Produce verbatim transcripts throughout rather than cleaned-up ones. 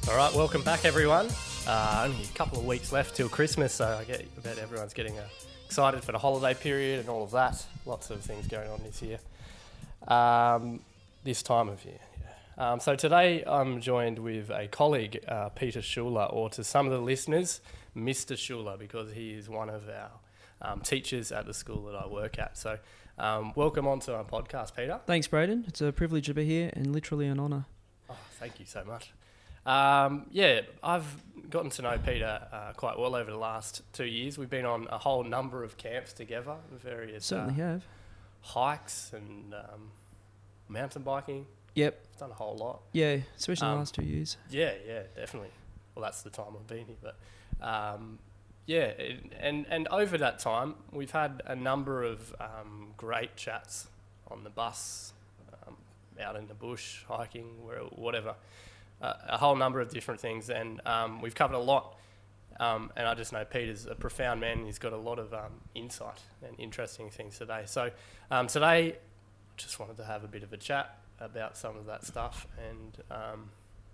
All right, welcome back, everyone. Uh, only a couple of weeks left till Christmas, so I, get, I bet everyone's getting uh, excited for the holiday period and all of that. Lots of things going on this year, um, this time of year. Yeah. Um, so today I'm joined with a colleague, uh, Peter Schuler, or to some of the listeners, Mister Schuler, because he is one of our um, teachers at the school that I work at. So um, welcome onto our podcast, Peter. Thanks, Braden. It's a privilege to be here and literally an honour. Oh, thank you so much. Um, yeah, I've gotten to know Peter uh, quite well over the last two years. We've been on a whole number of camps together, various Certainly uh, have. hikes and um, mountain biking. Yep. I've done a whole lot. Yeah, especially Um, the last two years. Yeah, yeah, definitely. Well, that's the time I've been here. But um, yeah, it, and, and over that time, we've had a number of um, great chats on the bus, um, out in the bush, hiking, where, whatever. Uh, a whole number of different things, and um, we've covered a lot. Um, and I just know Peter's a profound man, and he's got a lot of um, insight and interesting things today. So um, today, just wanted to have a bit of a chat about some of that stuff, and um,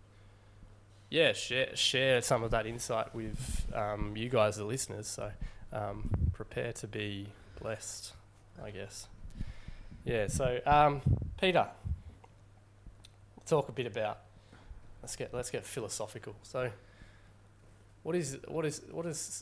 yeah, share share some of that insight with um, you guys, the listeners. So um, prepare to be blessed, I guess. Yeah. So um, Peter, we'll talk a bit about. Let's get let's get philosophical. So, what is what is what is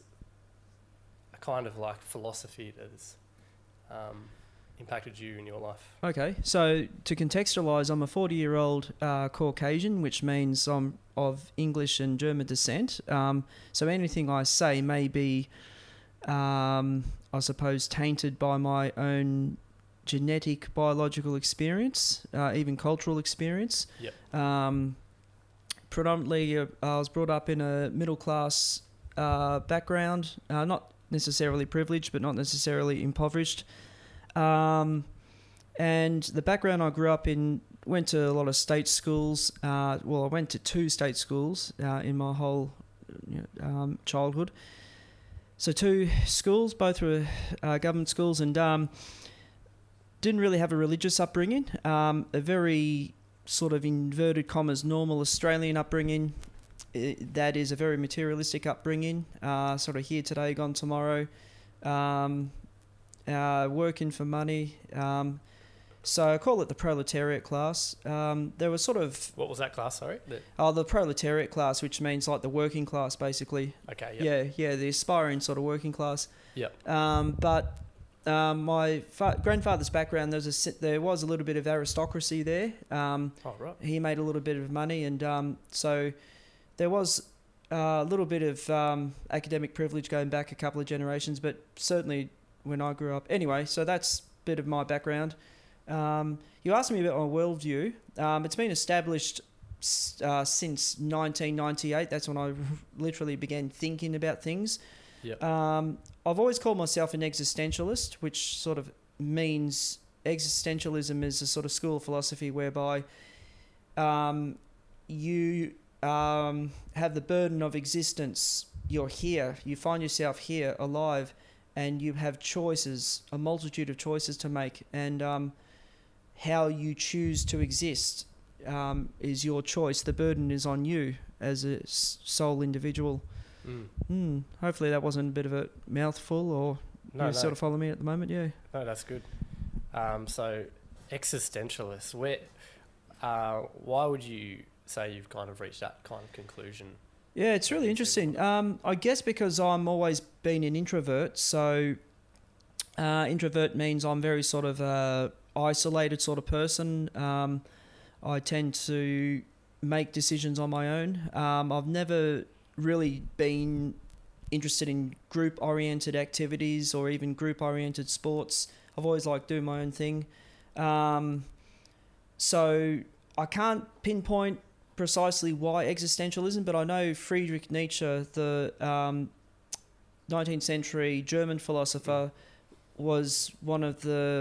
a kind of like philosophy that has um, impacted you in your life? Okay, so to contextualise, I'm a forty-year-old uh, Caucasian, which means I'm of English and German descent. Um, so anything I say may be, um, I suppose, tainted by my own genetic, biological experience, uh, even cultural experience. Yep. Um, Predominantly, uh, I was brought up in a middle-class uh, background, uh, not necessarily privileged, but not necessarily impoverished. Um, and the background I grew up in, went to a lot of state schools. Uh, well, I went to two state schools uh, in my whole you know, um, childhood. So two schools, both were uh, government schools, and um, didn't really have a religious upbringing. Um, a very sort of inverted commas normal Australian upbringing. It, that is a very materialistic upbringing, uh, sort of here today, gone tomorrow, um, uh, working for money. Um, so I call it the proletariat class. Um, there was sort of... What was that class, sorry? The Oh, the proletariat class, which means like the working class, basically. okay, yep. Yeah, yeah, the aspiring sort of working class. Yep. Um, but... Um, my fa- grandfather's background, there was, a, si- there was a little bit of aristocracy there. Um, Oh, right. he made a little bit of money, and um, so there was uh, a little bit of um, academic privilege going back a couple of generations, but certainly when I grew up. Anyway, so that's a bit of my background. Um, you asked me about my worldview. Um, it's been established uh, since nineteen ninety-eight. That's when I literally began thinking about things. Yep. Um, I've always called myself an existentialist, which sort of means existentialism is a sort of school of philosophy whereby um, you um, have the burden of existence. You're here. You find yourself here, alive, and you have choices, a multitude of choices to make. And um, how you choose to exist um, is your choice. The burden is on you as a s- sole individual. Mm. Mm, hopefully that wasn't a bit of a mouthful, or No, you no. sort of follow me at the moment, yeah. No, that's good. Um, so, existentialist, where, uh, why would you say you've kind of reached that kind of conclusion? Yeah, it's really interesting. Um, I guess because I'm always been an introvert, so uh, introvert means I'm very sort of a isolated sort of person. Um, I tend to make decisions on my own. Um, I've never really been interested in group-oriented activities or even group-oriented sports. I've always liked doing my own thing. Um, so I can't pinpoint precisely why existentialism, but I know Friedrich Nietzsche, the um, nineteenth century German philosopher, was one of the,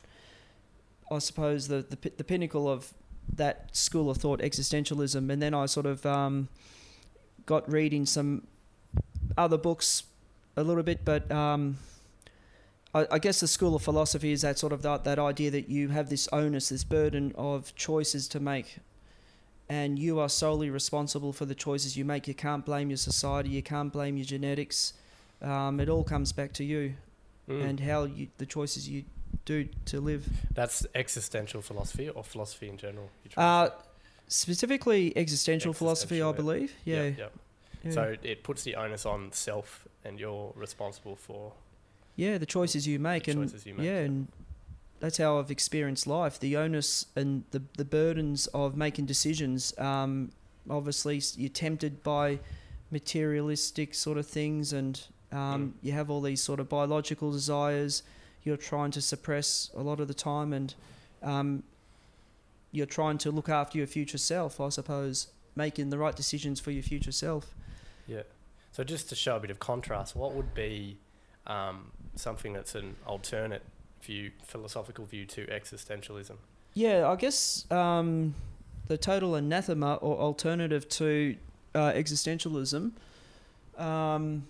I suppose, the, the, the pinnacle of that school of thought, existentialism. And then I sort of... Um, got reading some other books a little bit, but um, I, I guess the school of philosophy is that sort of that, that idea that you have this onus, this burden of choices to make. and you are solely responsible for the choices you make. You can't blame your society. You can't blame your genetics. Um, it all comes back to you Mm. and how you the choices you do to live. That's existential philosophy or philosophy in general? you're trying to Uh, specifically existential philosophy, I Existential, believe. say? Yeah. Yep, yep. yeah. So it puts the onus on self, and you're responsible for yeah, the choices you make, the and choices you make. yeah, and that's how I've experienced life. The onus and the the burdens of making decisions. Um, obviously, s- you're tempted by materialistic sort of things, and um, Mm. you have all these sort of biological desires. You're trying to suppress a lot of the time, and um, you're trying to look after your future self, I suppose, making the right decisions for your future self. Yeah. So just to show a bit of contrast, what would be um, something that's an alternate view, philosophical view to existentialism? Yeah, I guess um, the total anathema or alternative to uh, existentialism, um,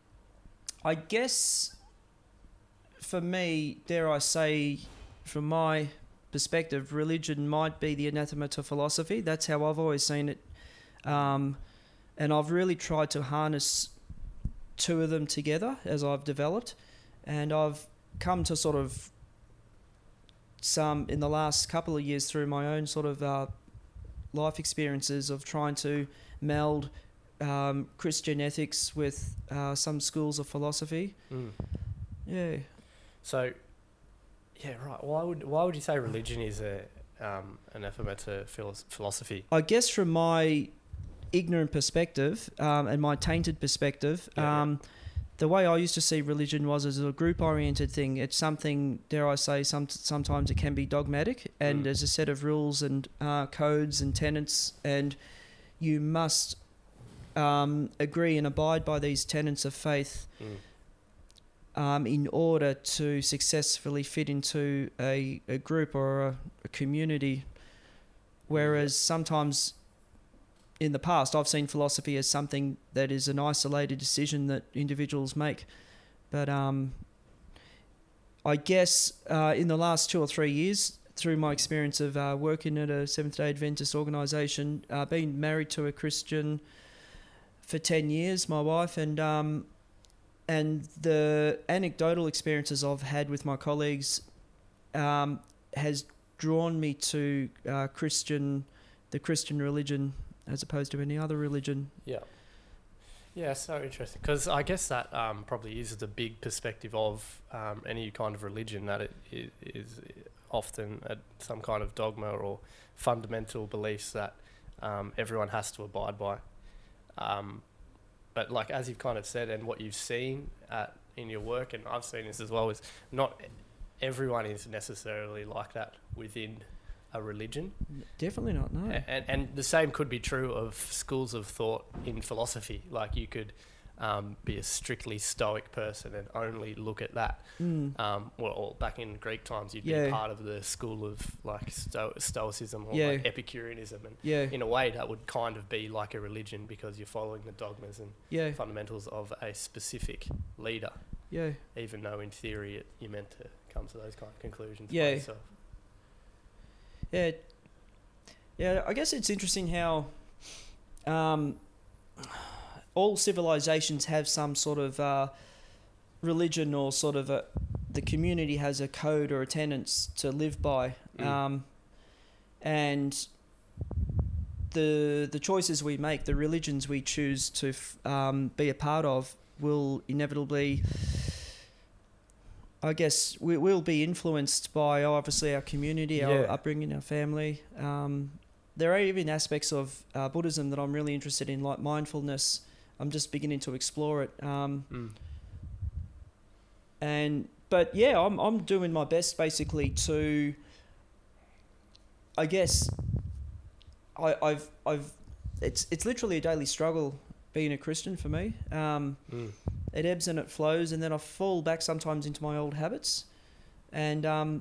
I guess for me, dare I say, from my perspective, religion might be the anathema to philosophy. That's how I've always seen it. Um, and I've really tried to harness two of them together as I've developed. And I've come to sort of some in the last couple of years through my own sort of uh, life experiences of trying to meld um, Christian ethics with uh, some schools of philosophy. Mm. Yeah. So, yeah, right. Why would why would you say religion is a um, anathema to philos- philosophy? I guess from my ignorant perspective um, and my tainted perspective, Yeah, yeah. um, the way I used to see religion was as a group-oriented thing. It's something, dare I say, some sometimes it can be dogmatic, and Mm. there's a set of rules and uh, codes and tenets, and you must um, agree and abide by these tenets of faith Mm. um, in order to successfully fit into a, a group or a, a community. Whereas sometimes in the past, I've seen philosophy as something that is an isolated decision that individuals make. But um, I guess uh, in the last two or three years, through my experience of uh, working at a Seventh-day Adventist organisation, uh, being married to a Christian for ten years, my wife, and um, and the anecdotal experiences I've had with my colleagues um, has drawn me to uh, Christian, the Christian religion, as opposed to any other religion. Yeah. Yeah, so interesting. Because I guess that um, probably is the big perspective of um, any kind of religion, that it i- is often a, some kind of dogma or fundamental beliefs that um, everyone has to abide by. Um, but like as you've kind of said, and what you've seen at, in your work, and I've seen this as well, is not everyone is necessarily like that within a religion. Definitely not, no. A- And, and the same could be true of schools of thought in philosophy. Like you could um, be a strictly Stoic person and only look at that. Mm. Um, well, or back in Greek times, you'd Yeah. be part of the school of like sto- Stoicism or Yeah. like Epicureanism. And Yeah, in a way, that would kind of be like a religion because you're following the dogmas and yeah, fundamentals of a specific leader, yeah. even though in theory it, you're meant to come to those kind of conclusions Yeah. by yourself. Yeah, yeah. I guess it's interesting how um, all civilizations have some sort of uh, religion or sort of a, the community has a code or a tenets to live by, Mm. um, and the the choices we make, the religions we choose to f- um, be a part of, will inevitably, I guess, we will be influenced by obviously our community, our Yeah. upbringing, our family. Um, there are even aspects of uh, Buddhism that I'm really interested in, like mindfulness. I'm just beginning to explore it. Um, Mm. and but yeah, I'm I'm doing my best basically to, I guess, I, I've I've it's it's literally a daily struggle being a Christian for me. Um, Mm. it ebbs and it flows, and then I fall back sometimes into my old habits, and um,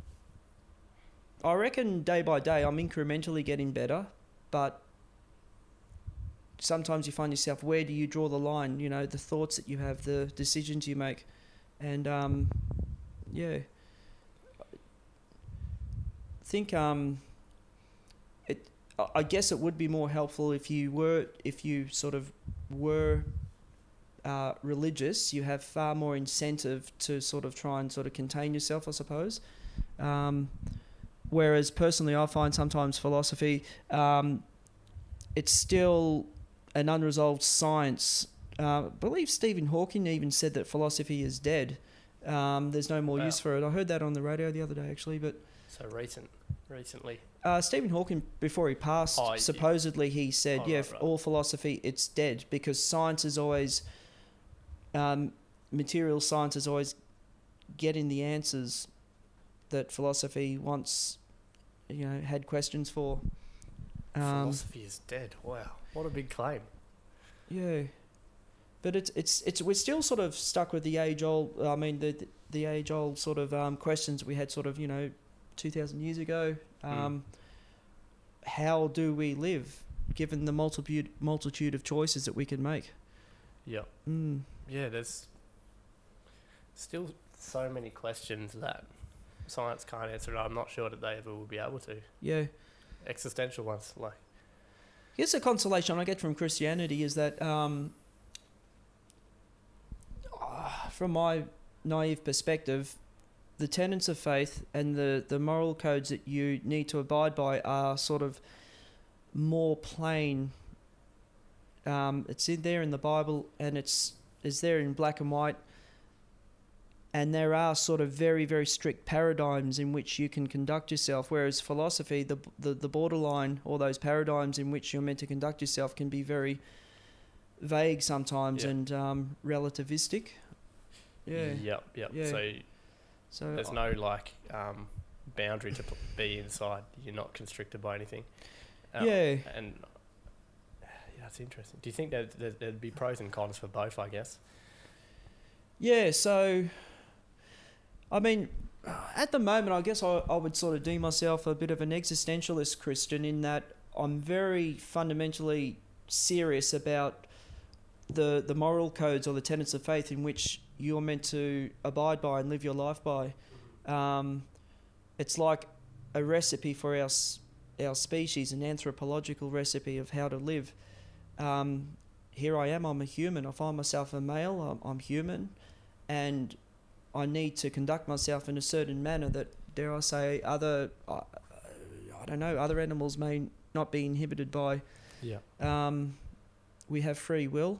I reckon day by day I'm incrementally getting better, but sometimes you find yourself, where do you draw the line? You know, the thoughts that you have, the decisions you make, and um, yeah, I think um, it. I- I guess it would be more helpful if you were, if you sort of were uh, religious. You have far more incentive to sort of try and sort of contain yourself, I suppose. Um, whereas personally, I find sometimes philosophy, um, it's still an unresolved science. Uh, I believe Stephen Hawking even said that philosophy is dead. Um, there's no more Wow. use for it. I heard that on the radio the other day, actually. But So recent, recently. uh, Stephen Hawking, before he passed, Oh, y- supposedly he said, Oh, "Yeah, right, f- right. all philosophy, it's dead because science is always, um, material science is always getting the answers that philosophy once, you know, had questions for." Um, Philosophy is dead. Wow, what a big claim. Yeah, but it's it's it's we're still sort of stuck with the age old. I mean, the the, the age old sort of um, questions we had, sort of, you know, two thousand years ago. Um, Mm. How do we live, given the multitude multitude of choices that we can make? Yep. Mm. Yeah, there's still so many questions that science can't answer. And I'm not sure that they ever will be able to. Yeah. Existential ones, like. I guess the consolation I get from Christianity is that, um, ah, from my naive perspective, the tenets of faith and the, the moral codes that you need to abide by are sort of more plain. Um, it's in there in the Bible, and it's is there in black and white. And there are sort of very, very strict paradigms in which you can conduct yourself, whereas philosophy, the, the the borderline, or those paradigms in which you're meant to conduct yourself, can be very vague sometimes, Yeah. and um, relativistic. Yeah. Yep. Yep. Yeah. So So there's I- no like um, boundary to p- be inside. You're not constricted by anything. Um, Yeah. And yeah, that's interesting. Do you think that there'd, there'd be pros and cons for both? I guess. Yeah, so, I mean, at the moment, I guess I, I would sort of deem myself a bit of an existentialist Christian, in that I'm very fundamentally serious about the the moral codes or the tenets of faith in which you're meant to abide by and live your life by. Um, it's like a recipe for our s- our species, an anthropological recipe of how to live. Um, here I am, I'm a human. I find myself a male, I'm, I'm human, and I need to conduct myself in a certain manner that, dare I say, other, uh, I don't know, other animals may not be inhibited by. Yeah. Um, we have free will.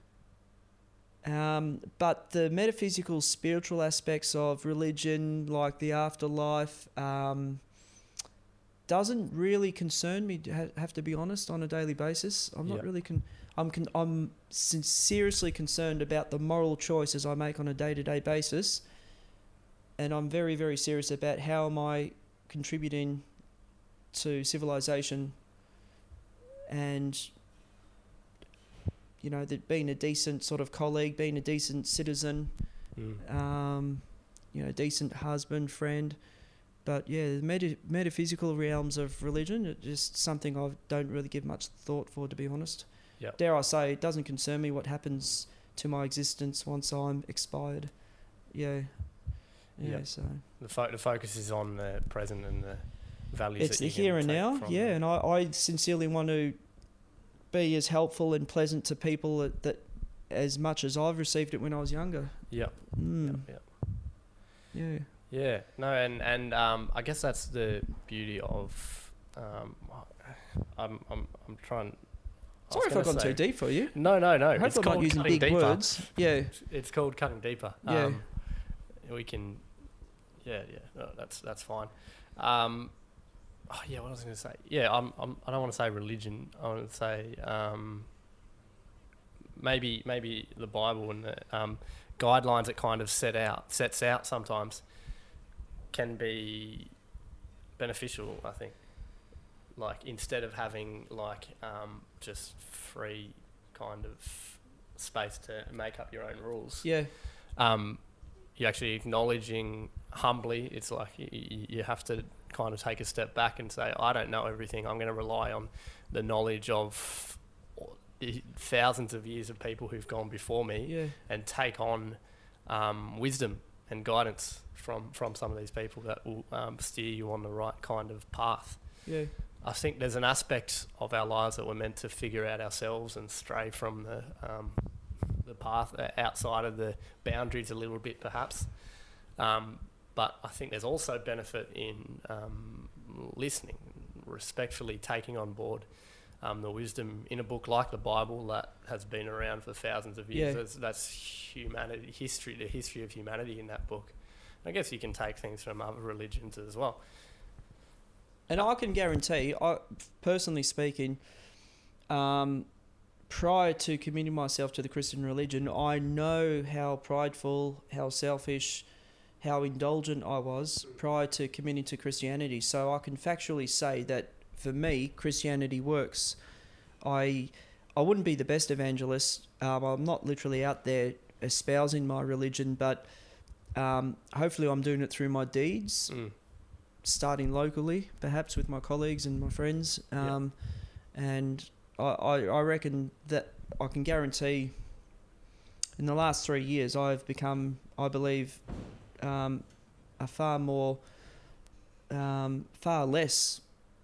Um, but the metaphysical, spiritual aspects of religion, like the afterlife, um, doesn't really concern me, ha- have to be honest, on a daily basis. I'm not Yeah. really con- I'm con- I'm sincerely concerned about the moral choices I make on a day-to-day basis, and I'm very, very serious about how am I contributing to civilization, and, you know, that being a decent sort of colleague, being a decent citizen, Mm. um, you know, decent husband, friend. But yeah, the meta- metaphysical realms of religion are just something I don't really give much thought for, to be honest. Yep. Dare I say, it doesn't concern me what happens to my existence once I'm expired. Yeah. Yeah, Yep. so The, fo- the focus is on the present and the values. it's that the you can here and take now. from Yeah, them. and I, I sincerely want to be as helpful and pleasant to people that, that as much as I've received it when I was younger. Yep. Mm. Yep. Yep. Yeah. Yeah, no, and and um, I guess that's the beauty of. Um, I'm I'm I'm trying. I was Sorry if I've gonna gone say- too deep for you. No, no, no. I hope it's I'm not called using cutting big deeper. words. Yeah. It's called cutting deeper. Yeah. Um, we can. Yeah, yeah. No, that's that's fine. Um, oh, yeah, what was I going to say? Yeah, I'm, I'm. I don't want to say religion. I want to say um, maybe maybe the Bible and the um, guidelines it kind of set out sets out sometimes can be beneficial. I think, like instead of having like um, just free kind of space to make up your own rules. Yeah. Um, you're actually acknowledging humbly. It's like you, you have to kind of take a step back and say, I don't know everything. I'm going to rely on the knowledge of the thousands of years of people who've gone before me Yeah. and take on um, wisdom and guidance from, from some of these people that will um, steer you on the right kind of path. Yeah. I think there's an aspect of our lives that we're meant to figure out ourselves and stray from the um, the path uh, outside of the boundaries a little bit, perhaps. Um, but I think there's also benefit in um, listening, respectfully taking on board um, the wisdom in a book like the Bible that has been around for thousands of years. Yeah. That's, that's humanity, history, the history of humanity in that book. I guess you can take things from other religions as well. And I can guarantee, I personally speaking, um, prior to committing myself to the Christian religion, I know how prideful, how selfish, how indulgent I was prior to committing to Christianity. So I can factually say that for me, Christianity works. I I wouldn't be the best evangelist. Um, I'm not literally out there espousing my religion, but um, hopefully I'm doing it through my deeds. Mm. Starting locally, perhaps with my colleagues and my friends, um, yeah. and I, I, I reckon that I can guarantee in the last three years I've become, I believe, um, a far more, um, far less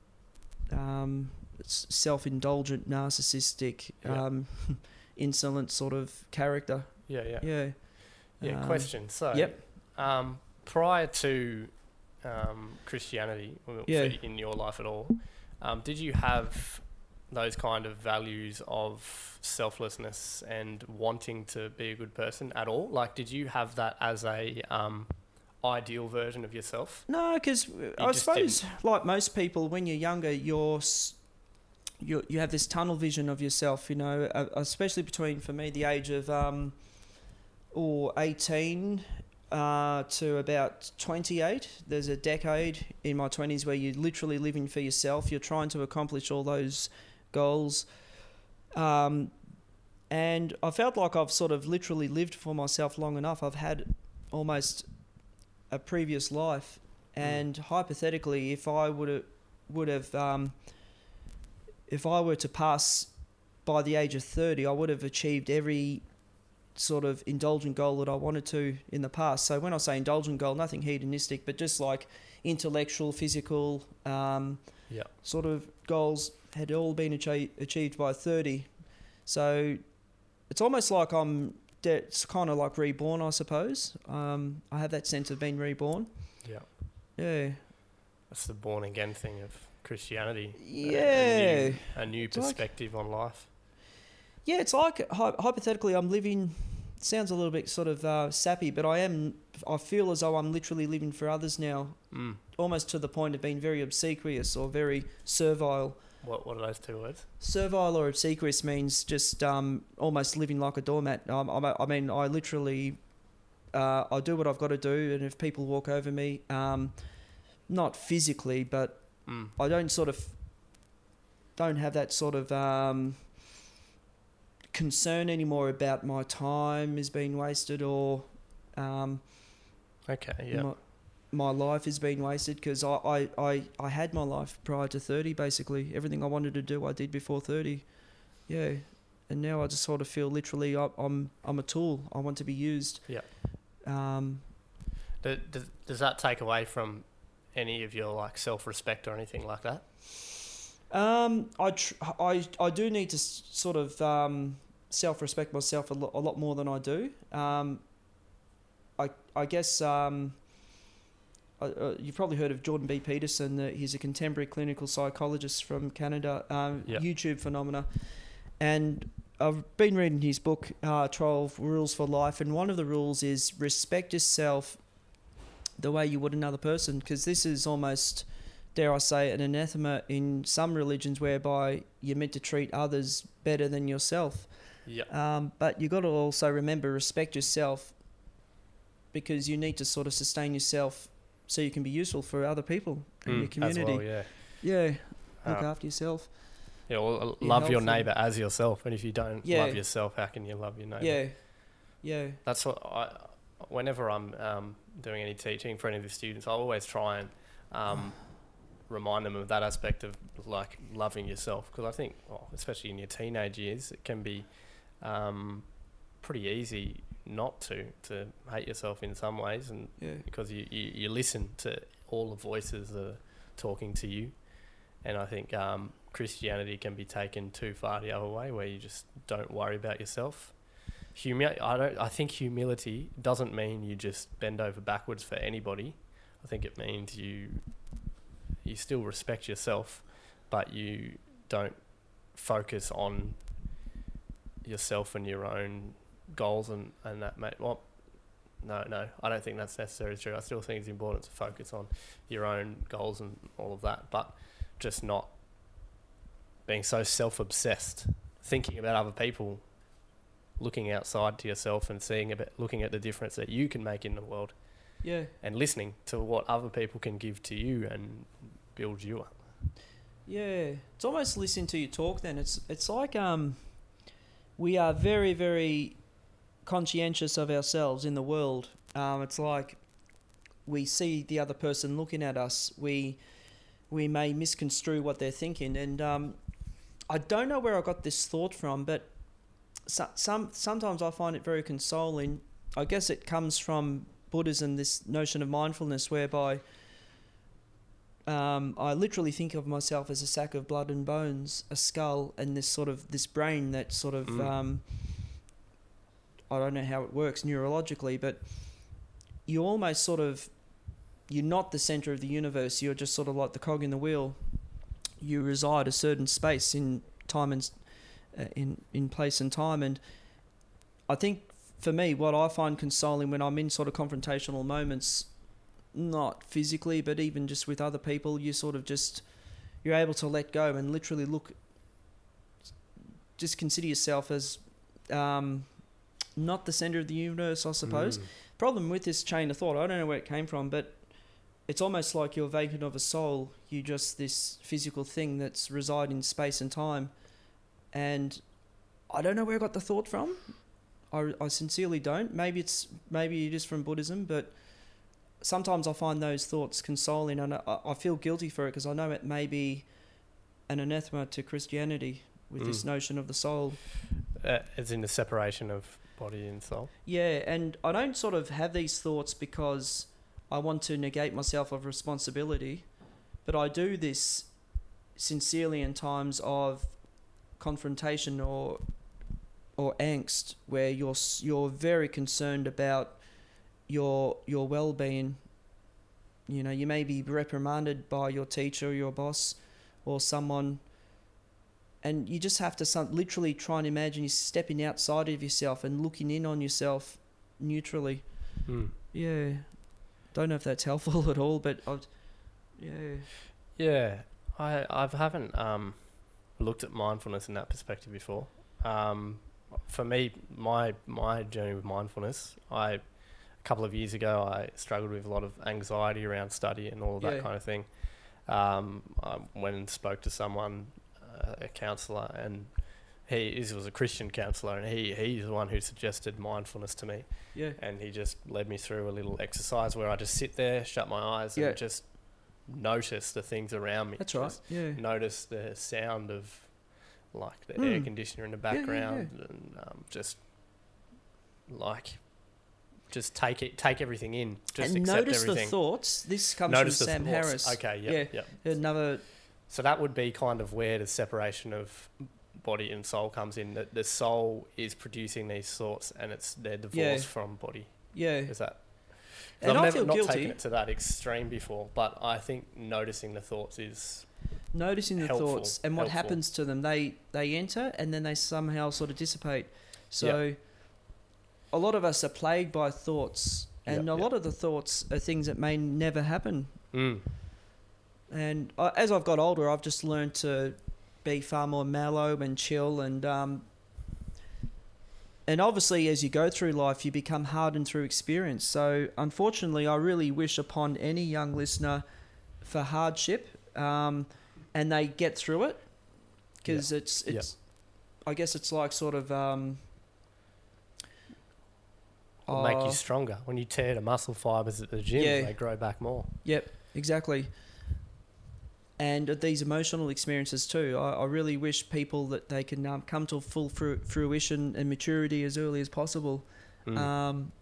um, self-indulgent, narcissistic, yeah. um, insolent sort of character. Yeah, yeah. Yeah. Yeah, um, question. So, yep. um, prior to um, Christianity yeah. in your life at all, um, did you have those kind of values of selflessness and wanting to be a good person at all? Like, did you have that as a um, ideal version of yourself? No, because I suppose, didn't. like most people, when you're younger, you're you you have this tunnel vision of yourself. You know, uh, especially between, for me, the age of um, or eighteen uh, to about twenty-eight. There's a decade in my twenties where you're literally living for yourself. You're trying to accomplish all those goals. Um, and I felt like I've sort of literally lived for myself long enough. I've had almost a previous life. And mm. hypothetically, if I would have, would have, um, if I were to pass by the age of thirty, I would have achieved every sort of indulgent goal that I wanted to in the past. So when I say indulgent goal, nothing hedonistic, but just like intellectual, physical, um, yeah. sort of goals had all been achi- achieved by thirty. So it's almost like I'm, de- it's kind of like reborn, I suppose. Um, I have that sense of being reborn. Yeah. Yeah. That's the born again thing of Christianity. Yeah. A, a new, a new it's perspective like, on life. Yeah, it's like, hy- hypothetically, I'm living, sounds a little bit sort of uh, sappy, but I am, I feel as though I'm literally living for others now, Mm. almost to the point of being very obsequious or very servile. What What are those two words? Servile or obsequious means just um, almost living like a doormat. Um, I, I mean, I literally, uh, I do what I've got to do, and if people walk over me, um, not physically, but mm. I don't sort of, don't have that sort of um, concern anymore about my time is being wasted or um, okay, yeah. my, my life is being wasted, because I, I, I, I had my life prior to thirty, basically. Everything I wanted to do I did before thirty. Yeah. And now I just sort of feel literally I, I'm I'm a tool. I want to be used. Yeah. Um, does, does, does that take away from any of your like self-respect or anything like that? Um, I, tr- I, I do need to s- sort of um, self-respect myself a, lo- a lot more than I do. Um, I I guess um, I, uh, you've probably heard of Jordan B. Peterson. Uh, he's a contemporary clinical psychologist from Canada, um, yep. YouTube phenomena. And I've been reading his book, uh, twelve Rules for Life, and one of the rules is respect yourself the way you would another person, because this is almost, dare I say, an anathema in some religions whereby you're meant to treat others better than yourself. Yeah. Um, but you got to also remember, respect yourself, because you need to sort of sustain yourself so you can be useful for other people in mm, your community. As well, yeah. Yeah. Look um, after yourself. Yeah, well, Your love your health neighbour as yourself, and if you don't Yeah. love yourself, how can you love your neighbour? Yeah. Yeah. That's what I. Whenever I'm um, doing any teaching for any of the students, I always try and um, remind them of that aspect of like loving yourself, because I think, well, especially in your teenage years, it can be um, pretty easy not to to hate yourself in some ways, and Yeah. because you, you, you listen to all the voices that are talking to you, And I think um, Christianity can be taken too far the other way, where you just don't worry about yourself. Humi- I don't. I think humility doesn't mean you just bend over backwards for anybody. I think it means you you still respect yourself, but you don't focus on yourself and your own goals and, and that. Mate, well, no, no, I don't think that's necessarily true. I still think it's important to focus on your own goals and all of that, but just not being so self-obsessed, thinking about other people, looking outside to yourself and seeing about, looking at the difference that you can make in the world. Yeah. And listening to what other people can give to you and build you up. Yeah. It's almost listening to you talk then. It's it's like um we are very, very conscientious of ourselves in the world. Um, it's like we see the other person looking at us. We we may misconstrue what they're thinking. And um, I don't know where I got this thought from, but so, some sometimes I find it very consoling. I guess it comes from Buddhism, this notion of mindfulness, whereby um, I literally think of myself as a sack of blood and bones, a skull, and this sort of this brain that sort of Mm. um, I don't know how it works neurologically, but you almost sort of you're not the center of the universe. You're just sort of like the cog in the wheel. You reside a certain space in time and uh, in in place and time, and I think for me, what I find consoling when I'm in sort of confrontational moments, not physically, but even just with other people, you sort of just you're able to let go and literally look. Just consider yourself as um, not the center of the universe, I suppose. Mm. Problem with this chain of thought, I don't know where it came from, but it's almost like you're vacant of a soul. You're just this physical thing that's reside in space and time. And I don't know where I got the thought from. I, I sincerely don't. Maybe it's maybe it is from Buddhism, but sometimes I find those thoughts consoling, and I, I feel guilty for it because I know it may be an anathema to Christianity with Mm. this notion of the soul. Uh, as in the separation of body and soul. Yeah, and I don't sort of have these thoughts because I want to negate myself of responsibility, but I do this sincerely in times of confrontation or or angst, where you're s- you're very concerned about your your well-being. You know, you may be reprimanded by your teacher or your boss or someone, and you just have to some, literally try and imagine you're stepping outside of yourself and looking in on yourself neutrally. Mm. Yeah. Don't know if that's helpful at all, but I've, yeah. Yeah, I I haven't um, looked at mindfulness in that perspective before. Um, for me, my my journey with mindfulness, I a couple of years ago I struggled with a lot of anxiety around study and all of that Yeah. kind of thing. Um, I went and spoke to someone, uh, a counsellor, and he this was a Christian counsellor, and he he's the one who suggested mindfulness to me. Yeah. And he just led me through a little exercise where I just sit there, shut my eyes, Yeah. and just notice the things around me. That's right. Just Yeah. notice the sound of, like, the Mm. air conditioner in the Yeah, yeah, background, and um, just like just take it, take everything in. Just and accept notice everything. the thoughts. This comes Notice from the Sam thoughts. Harris. Okay. Yep, Yeah. Yep. Another. So that would be kind of where the separation of body and soul comes in. That the soul is producing these thoughts, and it's they're divorced Yeah. from body. Yeah. Is that? 'Cause And I've I never feel not guilty. taken it to that extreme before, but I think noticing the thoughts is Noticing the helpful, thoughts and what helpful. happens to them. They they enter and then they somehow sort of dissipate. So a lot of us are plagued by thoughts, and Yep, a yep. lot of the thoughts are things that may never happen. mm, And I, as I've got older, I've just learned to be far more mellow and chill, and um, and obviously as you go through life, you become hardened through experience. So unfortunately, I really wish upon any young listener for hardship, um, and they get through it, because it's Yep. it's, I guess it's like sort of um, will make uh, you stronger. When you tear the muscle fibers at the gym, Yeah. they grow back more. Yep, exactly. And these emotional experiences too. I, I really wish people that they can um, come to full fru- fruition and maturity as early as possible. Mm. Um,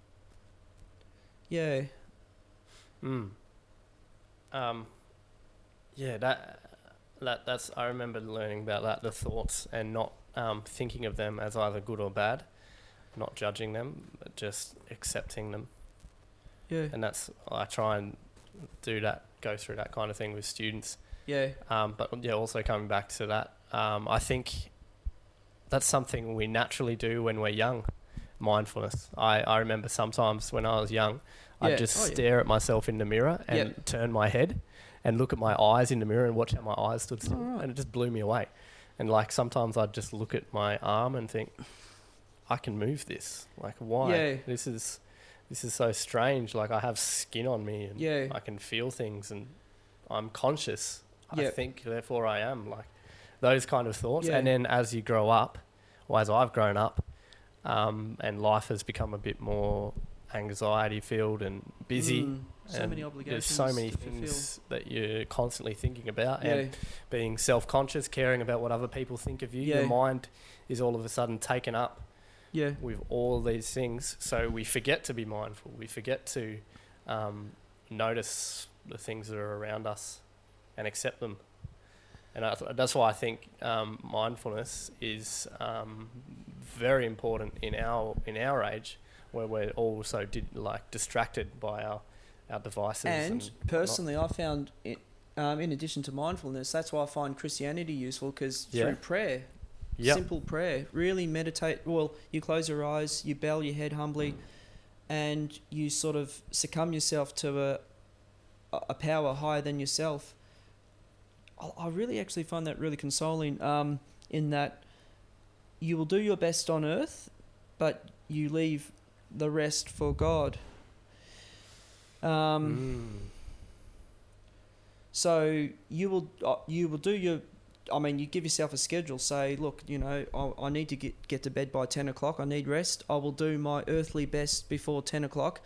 yeah, mm. Um, yeah, that that that's I remember learning about that, the thoughts, and not um, thinking of them as either good or bad, not judging them, but just accepting them. Yeah. And that's, I try and do that, go through that kind of thing with students. Yeah. Um, but yeah, also coming back to that, um, I think that's something we naturally do when we're young. Mindfulness. I, I remember sometimes when I was young, Yeah. I'd just Oh, yeah. stare at myself in the mirror and Yep. turn my head and look at my eyes in the mirror and watch how my eyes stood still. Oh, right. And it just blew me away. And like sometimes I'd just look at my arm and think, I can move this. Like why? Yeah. This is this is so strange. Like I have skin on me and Yeah. I can feel things and I'm conscious. I Yep. think, therefore I am. Like those kind of thoughts. Yeah. And then as you grow up, or as I've grown up, um, and life has become a bit more anxiety filled and busy. Mm, so and many obligations. There's so many to fulfill. things that you're constantly thinking about, Yeah. and being self-conscious, caring about what other people think of you. Yeah. Your mind is all of a sudden taken up Yeah. with all these things, so we forget to be mindful. We forget to um, notice the things that are around us and accept them. And I th- that's why I think um, mindfulness is um, very important in our in our age, where we're all so di- like distracted by our our devices. And whatnot. personally, I found it, um, in addition to mindfulness, that's why I find Christianity useful, because Yeah. through prayer, Yep. simple prayer, really meditate. Well, you close your eyes, you bow your head humbly, and you sort of succumb yourself to a a power higher than yourself. I, I really actually find that really consoling. Um, in that you will do your best on earth, but you leave the rest for God. Um, Mm. So you will uh, you will do your, I mean, you give yourself a schedule. Say, look, you know, I, I need to get get to bed by ten o'clock. I need rest. I will do my earthly best before ten o'clock.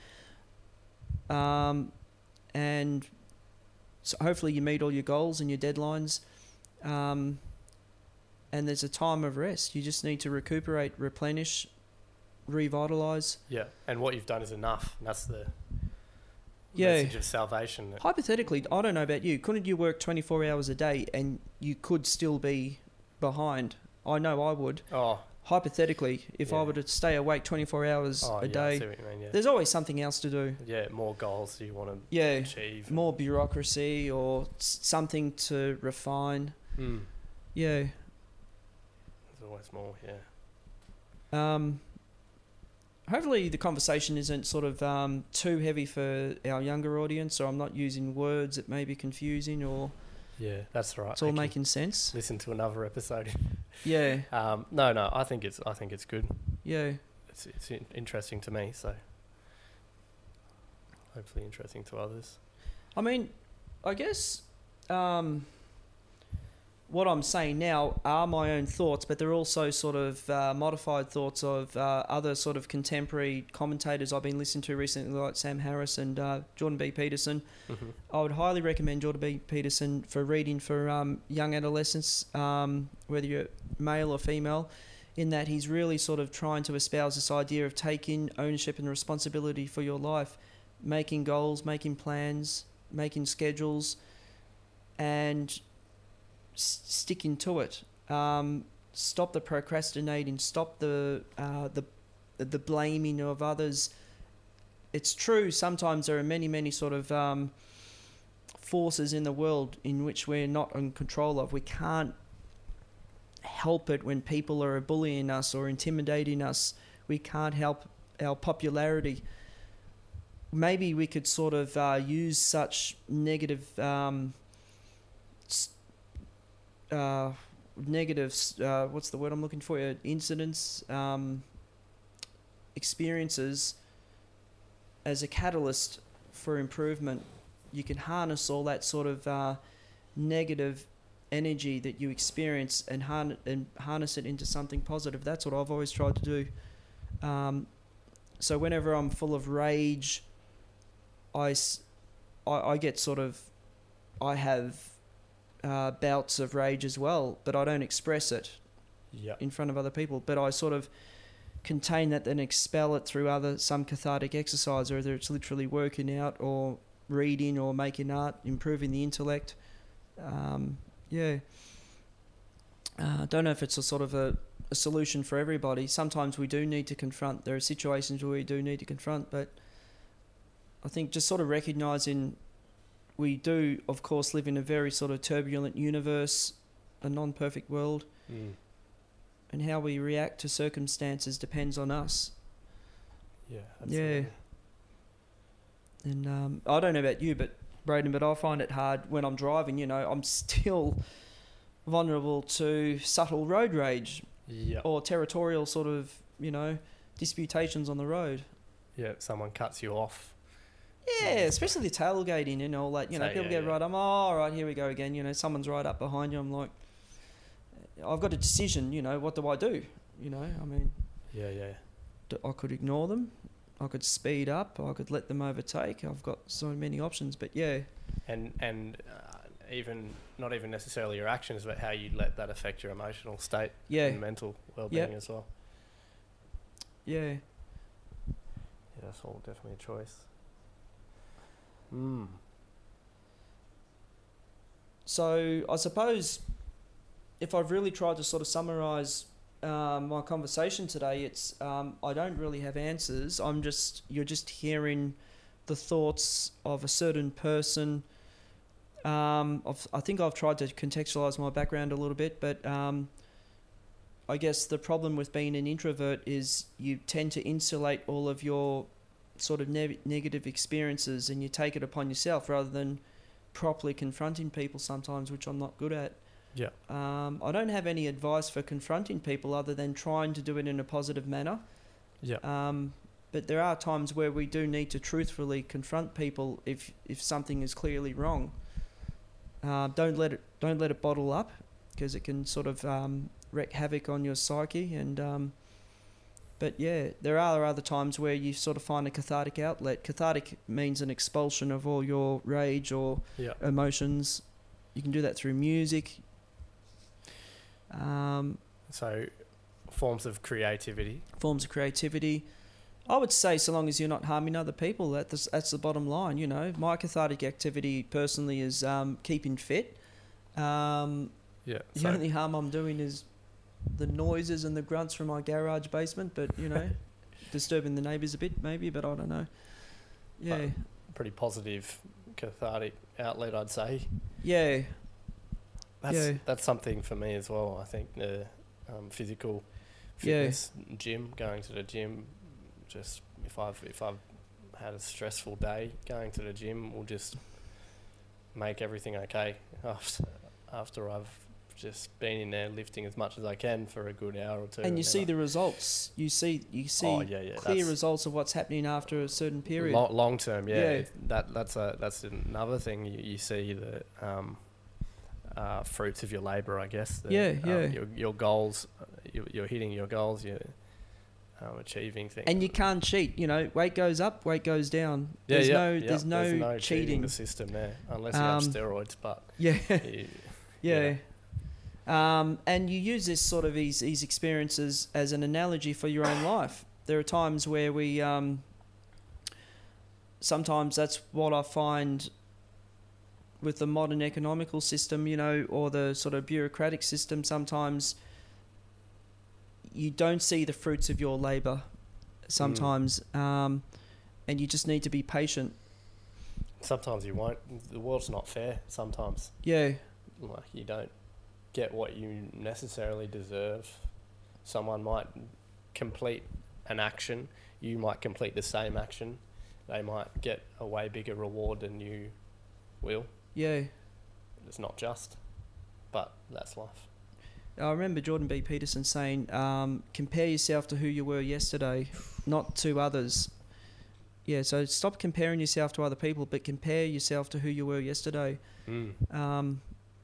Um, and so hopefully you meet all your goals and your deadlines. Um, and there's a time of rest. You just need to recuperate, replenish, revitalize. Yeah, and what you've done is enough. And that's the Yeah. message of salvation. that- Hypothetically, I don't know about you. Couldn't you work twenty-four hours a day and you could still be behind? I know I would. Oh, Hypothetically, if I Yeah. were to stay awake twenty-four hours oh a yeah, I day, see what you mean, yeah. there's always something else to do. Yeah, more goals you want to Yeah, achieve. more bureaucracy or s- something to refine. Mm. Yeah. There's always more, yeah. Um, hopefully the conversation isn't sort of um, too heavy for our younger audience, or I'm not using words that may be confusing, or Yeah, that's right. it's all They can making sense. listen to another episode. Yeah, um, no, no, I think it's I think it's good. yeah. It's it's in- interesting to me, so hopefully interesting to others. I mean, I guess um, what I'm saying now are my own thoughts, but they're also sort of uh, modified thoughts of uh, other sort of contemporary commentators I've been listening to recently, like Sam Harris and uh, Jordan B. Peterson. Mm-hmm. I would highly recommend Jordan B. Peterson for reading for um, young adolescents, um, whether you're male or female, in that he's really sort of trying to espouse this idea of taking ownership and responsibility for your life, making goals, making plans, making schedules, and s- sticking to it. Um, stop the procrastinating. Stop the uh, the the blaming of others. It's true. Sometimes there are many, many sort of um, forces in the world in which we're not in control of. We can't help it when people are bullying us or intimidating us. We can't help our popularity. Maybe we could sort of uh, use such negative, um, s- uh, negative, uh, what's the word I'm looking for? Uh, incidents, um, experiences as a catalyst for improvement. You can harness all that sort of uh, negative energy that you experience and, harn- and harness it into something positive. That's what I've always tried to do. Um, so whenever I'm full of rage, I, s- I, I get sort of, I have uh, bouts of rage as well, but I don't express it Yeah. in front of other people, but I sort of contain that, then expel it through other some cathartic exercise, whether it's literally working out or reading or making art, improving the intellect. Um, Yeah. I uh, don't know if it's a sort of a, a solution for everybody. Sometimes we do need to confront. There are situations where we do need to confront, but I think just sort of recognising we do, of course, live in a very sort of turbulent universe, a non-perfect world, mm. and how we react to circumstances depends on us. Yeah, absolutely. Yeah. And um, I don't know about you, but Braden, but I find it hard when I'm driving. You know, I'm still vulnerable to subtle road rage yeah. or territorial sort of, you know, disputations on the road. Yeah, someone cuts you off. Yeah, especially the tailgating and all that. You know, So, people yeah, get yeah. right. I'm, oh, all right, here we go again. You know, someone's right up behind you. I'm like, I've got a decision. You know, what do I do? You know, I mean, Yeah, yeah. d- I could ignore them. I could speed up. I could let them overtake. I've got so many options. But yeah, And and uh, even not even necessarily your actions, but how you let that affect your emotional state yeah, and mental well-being Yep. as well. yeah. Yeah, that's all definitely a choice. Mm. So I suppose if I've really tried to sort of summarise um, my conversation today, it's um, I don't really have answers. I'm just you're just hearing the thoughts of a certain person. Um, I've, I think I've tried to contextualise my background a little bit, but um, I guess the problem with being an introvert is you tend to insulate all of your sort of ne- negative experiences and you take it upon yourself rather than properly confronting people sometimes, which I'm not good at. Yeah. Um, I don't have any advice for confronting people other than trying to do it in a positive manner. Yeah. Um, but there are times where we do need to truthfully confront people if if something is clearly wrong. Uh, don't let it don't let it bottle up, because it can sort of um, wreak havoc on your psyche. And um, but yeah, there are other times where you sort of find a cathartic outlet. Cathartic means an expulsion of all your rage or Yeah. emotions. You can do that through music. Um, So, forms of creativity. forms of creativity. I would say, so long as you're not harming other people, that's that's the bottom line. You know, my cathartic activity personally is um, keeping fit. Um, Yeah. the So, only harm I'm doing is the noises and the grunts from my garage basement, but you know, disturbing the neighbours a bit maybe, but I don't know. Yeah, pretty positive cathartic outlet, I'd say. yeah, That's Yeah. that's something for me as well. I think the um, physical Yeah. fitness, gym, going to the gym. Just if I've if I've had a stressful day, going to the gym will just make everything okay. After after I've just been in there lifting as much as I can for a good hour or two. and you then see I- the results. You see, you see oh yeah yeah clear that's results of what's happening after a certain period. Long, long term, yeah. Yeah. It- That that's a that's another thing you, you see the um, uh, fruits of your labour, I guess. The, Yeah, um, yeah. Your, your goals, uh, you're, you're hitting your goals. You're um, achieving things. And you can't cheat. You know, weight goes up, weight goes down. yeah, There's yeah, no, yeah. there's no cheating. the system there unless you Um, have steroids. But Yeah, you, yeah. Um, and you use this sort of these these experiences as an analogy for your own life. There are times where we, um, sometimes that's what I find with the modern economical system, you know, or the sort of bureaucratic system. Sometimes you don't see the fruits of your labour. Sometimes, um, and you just need to be patient. sometimes you won't. The world's not fair. Sometimes, Yeah, like you don't get what you necessarily deserve. Someone might complete an action. You might complete the same action. They might get a way bigger reward than you will. yeah. It's not just, but that's life. I remember Jordan B. Peterson saying, um, compare yourself to who you were yesterday, not to others. Yeah, so stop comparing yourself to other people, but compare yourself to who you were yesterday. Mm. Um,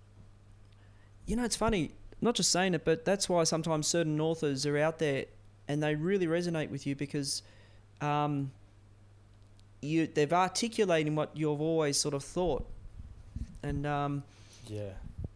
you know, it's funny, not just saying it, but that's why sometimes certain authors are out there and they really resonate with you because um, you they've articulating what you've always sort of thought. And um, Yeah.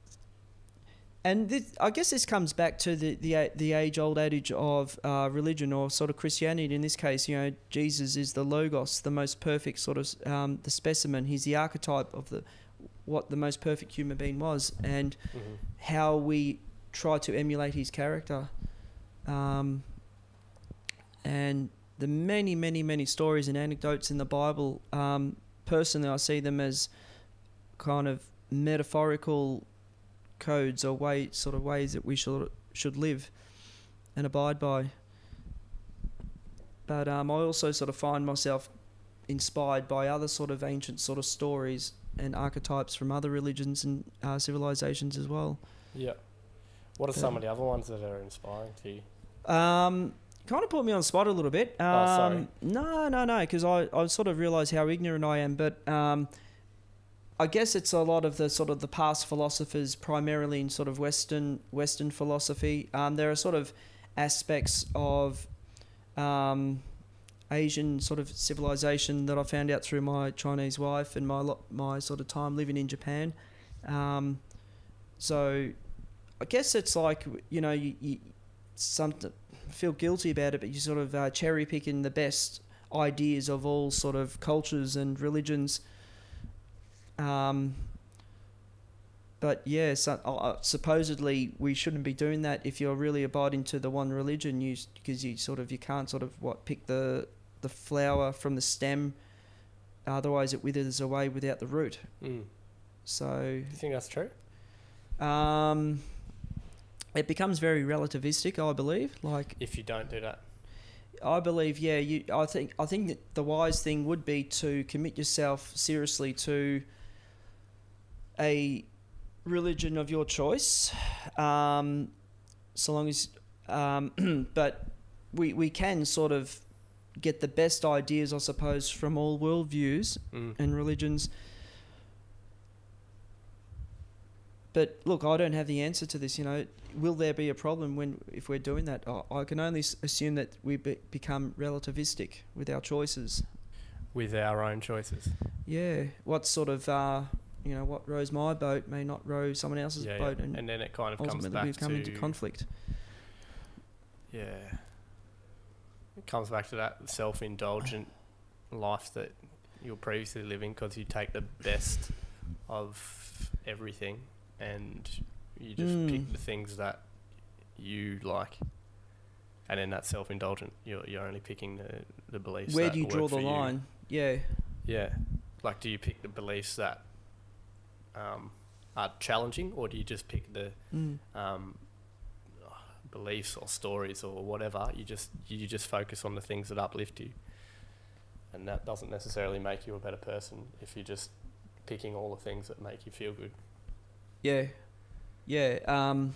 and this, I guess this comes back to the the, the age-old adage of uh, religion, or sort of Christianity. In this case, you know, Jesus is the logos, the most perfect sort of um, the specimen. He's the archetype of the what the most perfect human being was, and Mm-hmm. how we try to emulate his character. Um, and the many, many, many stories and anecdotes in the Bible, um, personally, I see them as kind of metaphorical codes or way, sort of ways that we should should live and abide by. But um, I also sort of find myself inspired by other sort of ancient sort of stories and archetypes from other religions and uh, civilizations as well. Yeah. What are some of the other ones that are inspiring to you? Um, kind of put me on the spot a little bit. Um, Oh, sorry. No, no, no, because I, I sort of realise how ignorant I am. But um, I guess it's a lot of the sort of the past philosophers, primarily in sort of Western Western philosophy. Um, there are sort of aspects of um, Asian sort of civilization that I found out through my Chinese wife and my lo- my sort of time living in Japan. Um, so I guess it's like, you know, you, you some feel guilty about it, but you sort of uh, cherry picking the best ideas of all sort of cultures and religions. Um, but yeah, so, uh, supposedly we shouldn't be doing that if you're really abiding to the one religion, you because you sort of you can't sort of what pick the the flower from the stem, otherwise it withers away without the root. Mm. So Do you think that's true? um, it becomes very relativistic, I believe. Like If you don't do that. I believe, yeah, you. I think I think that the wise thing would be to commit yourself seriously to a religion of your choice, um, so long as, um, but we we can sort of get the best ideas, I suppose, from all worldviews Mm. and religions. But look, I don't have the answer to this. You know, will there be a problem when if we're doing that? I, I can only s- assume that we be, become relativistic with our choices. With our own choices. Yeah, what sort of uh, you know, what rows my boat may not row someone else's Yeah, boat, yeah. and, And then it kind of comes ultimately back we come to into conflict. Yeah. It comes back to that self-indulgent life that you're previously living because you take the best of everything and you just Mm. pick the things that you like. And then that self-indulgent, you're, you're only picking the, the beliefs Where that do you draw work the for you. line? Yeah, Yeah. Like, do you pick the beliefs that um, are challenging or do you just pick the mm. um, beliefs or stories or whatever? You just you just focus on the things that uplift you, and that doesn't necessarily make you a better person if you're just picking all the things that make you feel good. yeah, yeah. Um,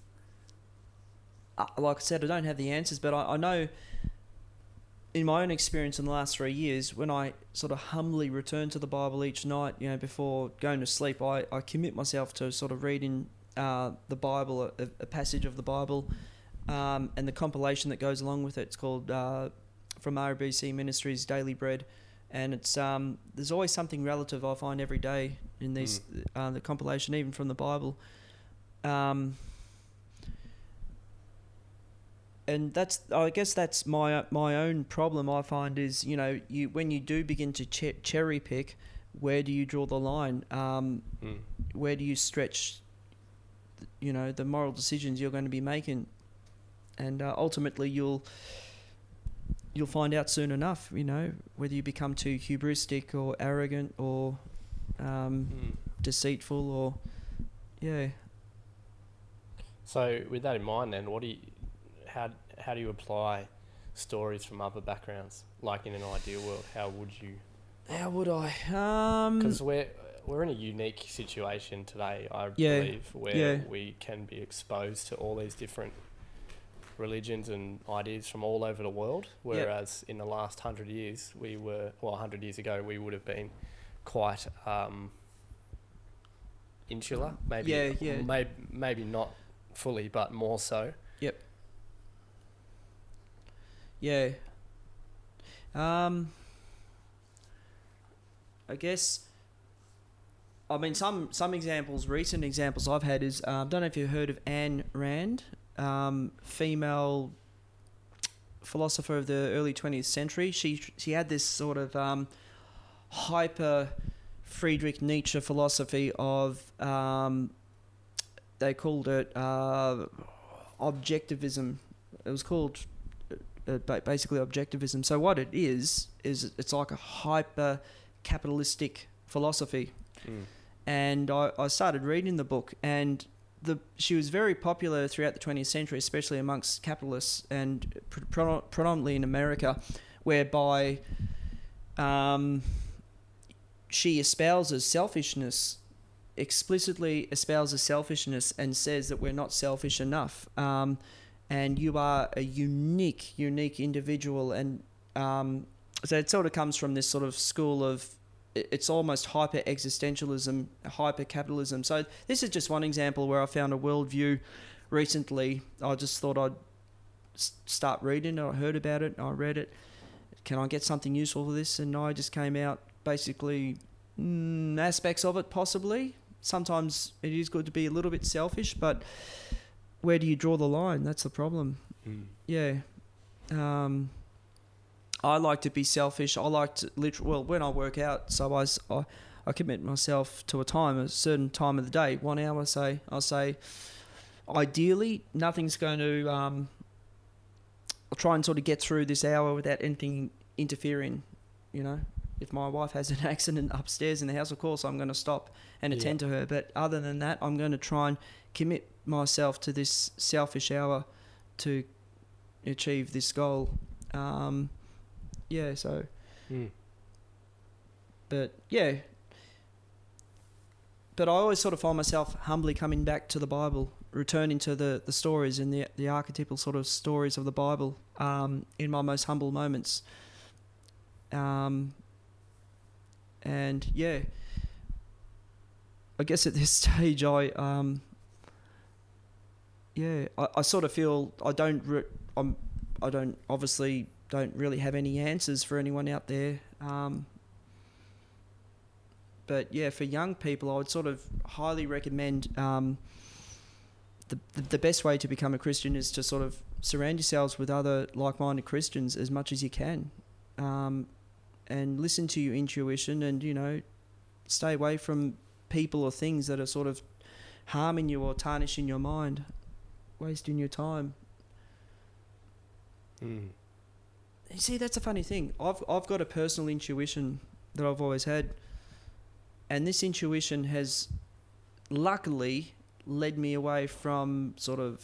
uh, like I said, I don't have the answers, but I, I know in my own experience in the last three years, when I sort of humbly return to the Bible each night, you know, before going to sleep, I, I commit myself to sort of reading uh, the Bible, a, a passage of the Bible, um, and the compilation that goes along with it. It's called uh, From R B C Ministries Daily Bread, and it's um, there's always something relative I find every day in these Mm. uh, the compilation, even from the Bible. Um, and that's I guess that's my my own problem. I find is, you know, you when you do begin to ch- cherry pick, where do you draw the line? Um, Mm. where do you stretch, you know, the moral decisions you're going to be making, and uh, ultimately you'll you'll find out soon enough. You know, whether you become too hubristic or arrogant or um, Mm. deceitful or yeah. So with that in mind, then, what do you how how do you apply stories from other backgrounds? Like in an ideal world, how would you? How would I? Um, Because we're we're in a unique situation today, I Yeah, believe, where yeah. we can be exposed to all these different religions and ideas from all over the world. Whereas in the last hundred years, we were well, hundred years ago, we would have been quite um, insular. Maybe, Yeah, yeah. Maybe, maybe not fully, but more so. Yeah. Um, I guess. I mean, some some examples, recent examples I've had is I um, don't know if you've heard of Ayn Rand, um, female philosopher of the early twentieth century. She she had this sort of um, hyper Friedrich Nietzsche philosophy of, um, they called it uh, objectivism. It was called uh, basically objectivism. So what it is, is it's like a hyper capitalistic philosophy. Mm. And I, I started reading the book, and the she was very popular throughout the twentieth century, especially amongst capitalists and pre- predominantly in America, whereby um, she espouses selfishness, explicitly espouses selfishness, and says that we're not selfish enough. Um, and you are a unique, unique individual. And um, so it sort of comes from this sort of school of, it's almost hyper existentialism, hyper capitalism. So this is just one example where I found a worldview recently. I just thought I'd start reading it. I heard about it. I read it. Can I get something useful for this? And I just came out basically mm, aspects of it possibly. Sometimes it is good to be a little bit selfish, but where do you draw the line? That's the problem. Mm. Yeah. Um, I like to be selfish. I like to literally, well, when I work out, so I, I, I commit myself to a time, a certain time of the day, one hour, say, I'll say, ideally, nothing's going to, um, I'll try and sort of get through this hour without anything interfering, you know. If my wife has an accident upstairs in the house, of course, I'm going to stop and attend yeah. to her. But other than that, I'm going to try and commit myself to this selfish hour to achieve this goal. Um, yeah, so... Mm. But, yeah. But I always sort of find myself humbly coming back to the Bible, returning to the, the stories and the the archetypal sort of stories of the Bible um, in my most humble moments. Um, and, yeah, I guess at this stage I... Um, yeah, I, I sort of feel I don't... Re- I'm, I don't obviously... don't really have any answers for anyone out there. Um, but yeah, for young people, I would sort of highly recommend um, the, the the best way to become a Christian is to sort of surround yourselves with other like-minded Christians as much as you can, um, and listen to your intuition, and you know, stay away from people or things that are sort of harming you or tarnishing your mind, wasting your time. Mm. You see, that's a funny thing. I've I've got a personal intuition that I've always had, and this intuition has luckily led me away from sort of,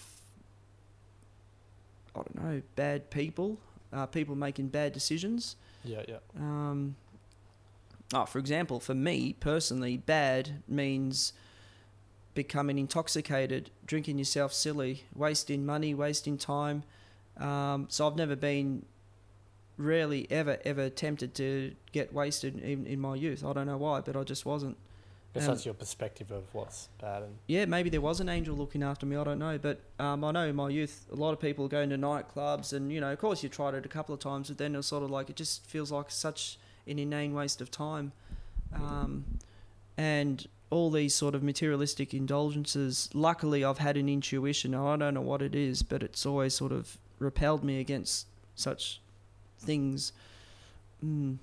I don't know, bad people, uh, people making bad decisions. Yeah, yeah. Um, oh, for example, for me personally, bad means becoming intoxicated, drinking yourself silly, wasting money, wasting time. Um, so I've never been... rarely ever ever tempted to get wasted in, in my youth. I don't know why, but I just wasn't. I guess um, that's your perspective of what's bad. And yeah, maybe there was an angel looking after me, I don't know, but um, I know in my youth a lot of people go into nightclubs and, you know, of course you tried it a couple of times, but then it's sort of like it just feels like such an inane waste of time. Um, and all these sort of materialistic indulgences, luckily I've had an intuition. I don't know what it is, but it's always sort of repelled me against such things. Mm.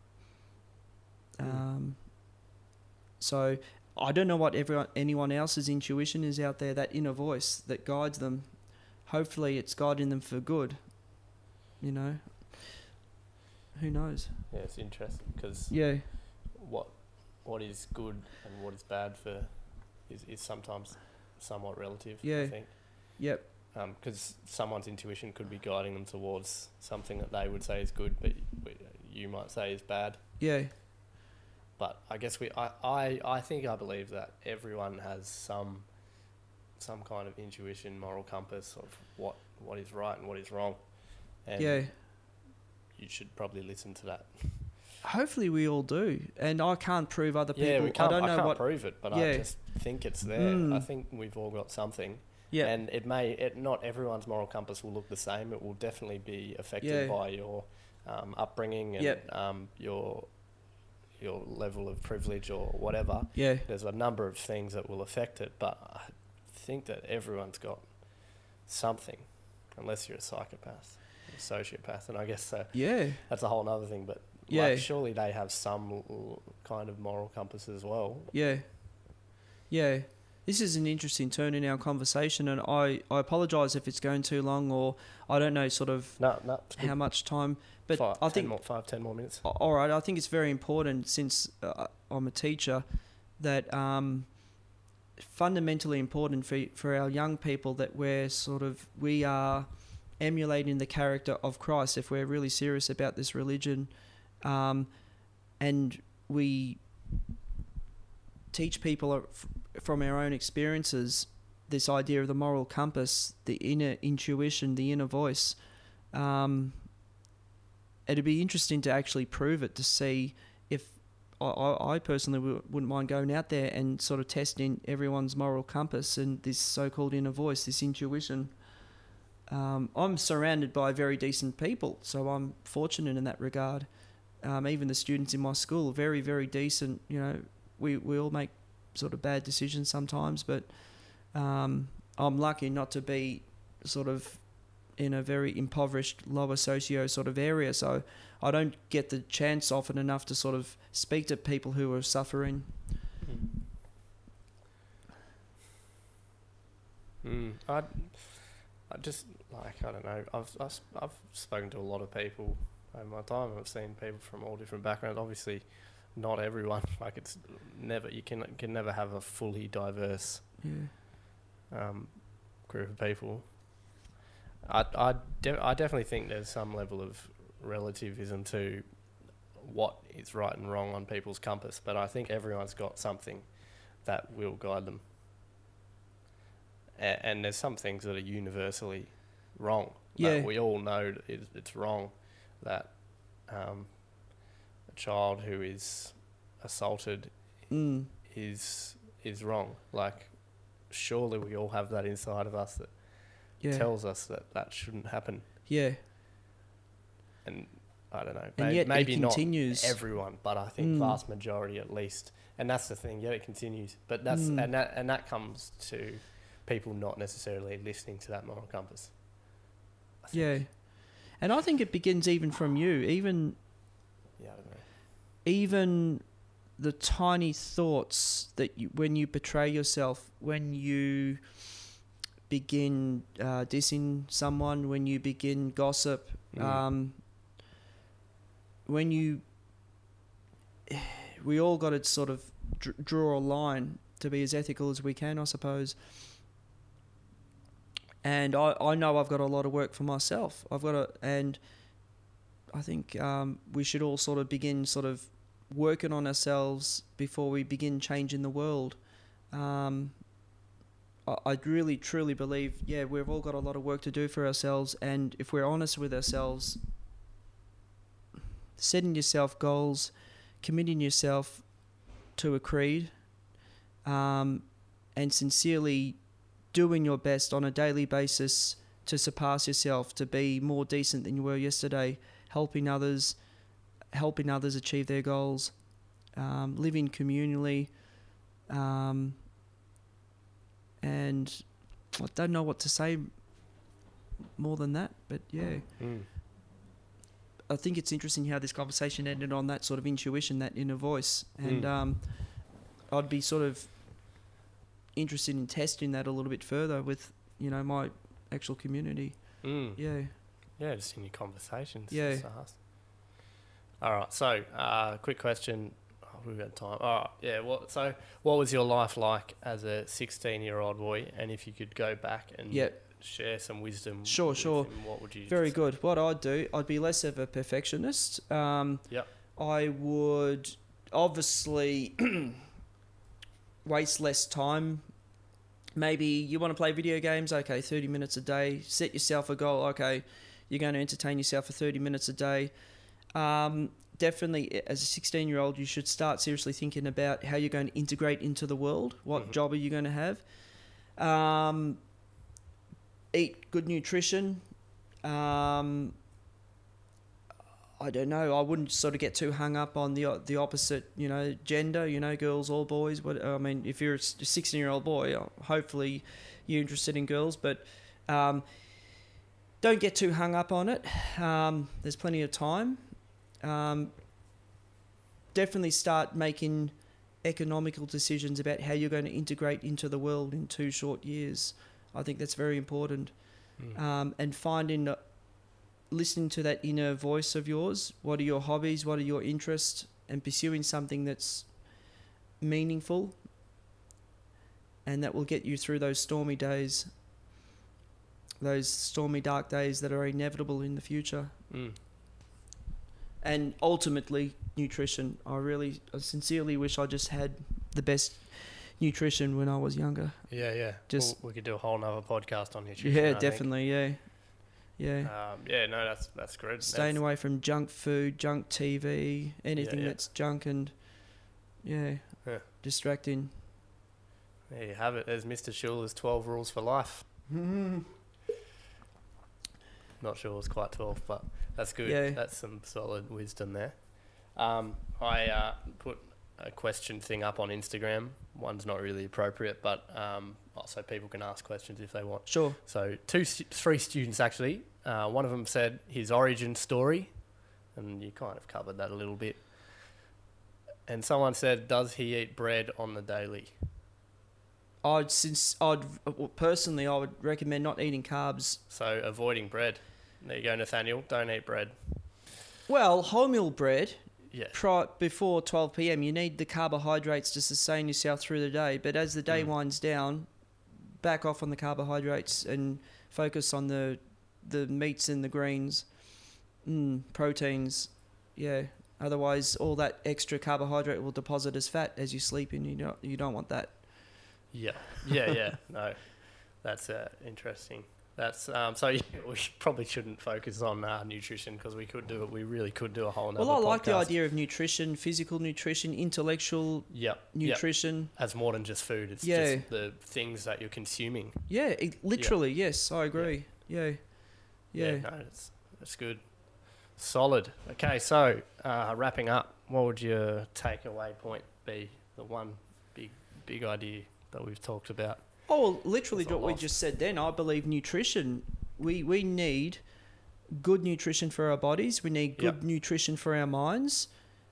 Um, so I don't know what everyone, anyone else's intuition is out there, that inner voice that guides them. Hopefully it's guiding them for good, you know. Who knows? Yeah, it's interesting because yeah. what what is good and what is bad for is, is sometimes somewhat relative, yeah. I think. Yep. Because um, someone's intuition could be guiding them towards something that they would say is good, but you might say is bad. Yeah. But I guess we, I, I, I think I believe that everyone has some, some kind of intuition, moral compass of what, what is right and what is wrong, and yeah. you should probably listen to that. Hopefully we all do, and I can't prove other people. Yeah, we can't. I don't know I can't what prove it, but yeah. I just think it's there. Mm. I think we've all got something. Yeah. And it may, it, not everyone's moral compass will look the same. It will definitely be affected yeah. by your um, upbringing and yep. um, your your level of privilege or whatever. Yeah. There's a number of things that will affect it, but I think that everyone's got something, unless you're a psychopath, a sociopath, and I guess uh, yeah. that's a whole other thing. But Yeah. Like, surely they have some l- l- kind of moral compass as well. Yeah. Yeah. This is an interesting turn in our conversation, and I, I apologise if it's going too long, or I don't know sort of No, no. It's how good. much time. But five, I ten think, more, five, ten more minutes. all right, I think it's very important, since uh, I'm a teacher, that um, fundamentally important for for our young people that we're sort of, we are emulating the character of Christ if we're really serious about this religion, um, and we teach people are- f- from our own experiences this idea of the moral compass, the inner intuition, the inner voice. Um, it'd be interesting to actually prove it, to see if I, I I personally w- wouldn't mind going out there and sort of testing everyone's moral compass and this so-called inner voice, this intuition. Um, I'm surrounded by very decent people, so I'm fortunate in that regard. Um, even the students in my school are very, very decent. You know, we, we all make sort of bad decisions sometimes, but um, I'm lucky not to be sort of in a very impoverished, lower socio sort of area, so I don't get the chance often enough to sort of speak to people who are suffering. Mm. I, I just, like, I don't know, I've, I've, I've spoken to a lot of people over my time. I've seen people from all different backgrounds. Obviously, not everyone. Like, it's never, you can can never have a fully diverse Yeah. um, group of people. I I, de- I definitely think there's some level of relativism to what is right and wrong on people's compass, but I think everyone's got something that will guide them. A- and there's some things that are universally wrong. Yeah. That we all know it, it's wrong. That um, a child who is assaulted Mm. is is wrong. Like, surely we all have that inside of us that Yeah. tells us that that shouldn't happen. Yeah. And I don't know. And may- yet maybe it not continues. everyone, but I think Mm. vast majority at least. And that's the thing. Yeah, it continues. But that's Mm. and that and that comes to people not necessarily listening to that moral compass. I think. Yeah. And I think it begins even from you, even Yeah, I don't know. even the tiny thoughts that you, when you betray yourself, when you begin uh, dissing someone, when you begin gossip, Mm. um, when you, we all got to sort of dr- draw a line to be as ethical as we can, I suppose. And I, I know I've got a lot of work for myself. I've got to, and I think um, we should all sort of begin sort of working on ourselves before we begin changing the world. Um, I, I really, truly believe, yeah, we've all got a lot of work to do for ourselves. And if we're honest with ourselves, setting yourself goals, committing yourself to a creed, um, and sincerely doing your best on a daily basis to surpass yourself, to be more decent than you were yesterday, helping others, helping others achieve their goals, um, living communally, um, and I don't know what to say more than that, but yeah. Mm. I think it's interesting how this conversation ended on that sort of intuition, that inner voice, and Mm. um, I'd be sort of interested in testing that a little bit further with, you know, my actual community. Mm. Yeah. Yeah, just in your conversations. Yeah. Just ask. All right. So, uh, quick question. Oh, we've got time. All right. Yeah. What? So, what was your life like as a sixteen-year-old boy? And if you could go back and Yeah. share some wisdom, Sure, with sure. him, what would you? Very say? good. What I'd do, I'd be less of a perfectionist. Um, Yep. I would obviously waste less time. Maybe you want to play video games, okay, thirty minutes a day. Set yourself a goal, okay, you're going to entertain yourself for thirty minutes a day. Um, definitely, as a sixteen-year-old, you should start seriously thinking about how you're going to integrate into the world. What Mhm. job are you going to have? Um, eat good nutrition. Um, I don't know. I wouldn't sort of get too hung up on the the opposite, you know, gender. You know, girls or boys. What I mean, if you're a sixteen-year-old boy, hopefully you're interested in girls, but um, don't get too hung up on it. Um, there's plenty of time. Um, definitely start making economical decisions about how you're going to integrate into the world in two short years. I think that's very important. Mm. Um, and finding, uh, listening to that inner voice of yours. What are your hobbies? What are your interests? And pursuing something that's meaningful and that will get you through those stormy days, those stormy, dark days that are inevitable in the future. Mm. And ultimately, nutrition. I really, I sincerely wish I just had the best nutrition when I was younger. Yeah, yeah. Just well, we could do a whole nother podcast on nutrition. Yeah, I definitely. think. Yeah, yeah. Um, yeah, no, that's that's good. Staying that's, away from junk food, junk T V, anything yeah. that's junk and yeah, Yeah. distracting. There you have it. There's Mister Schuler's twelve rules for life. Not sure it's quite twelve, but that's good. Yeah. That's some solid wisdom there. Um, I uh, put a question thing up on Instagram. One's not really appropriate, but um, also people can ask questions if they want. Sure. So two, stu- three students actually. Uh, one of them said his origin story, and you kind of covered that a little bit. And someone said, does he eat bread on the daily? I'd since I'd well, personally I would recommend not eating carbs. So avoiding bread. There you go, Nathaniel. Don't eat bread. Well, wholemeal bread. Yeah. Pri- before twelve p.m. you need the carbohydrates to sustain yourself through the day. But as the day Mm. winds down, back off on the carbohydrates and focus on the the meats and the greens, mm, proteins. Yeah. Otherwise, all that extra carbohydrate will deposit as fat as you sleep, and you don't you don't want that. Yeah, yeah, yeah. No, that's uh, interesting. That's um. So yeah, we probably shouldn't focus on uh, nutrition because we could do it. We really could do a whole. Well, I like the podcast. idea of nutrition, physical nutrition, intellectual Yep. nutrition. Yep. As more than just food, it's Yeah. just the things that you're consuming. Yeah, it, literally. Yes, I agree. Yeah, yeah. Yeah. No, it's it's good. Solid. Okay, so uh, wrapping up, what would your takeaway point be? The one big big idea that we've talked about. Oh, well, literally That's what all we lost. just said then. I believe nutrition. We we need good nutrition for our bodies. We need good Yep. nutrition for our minds.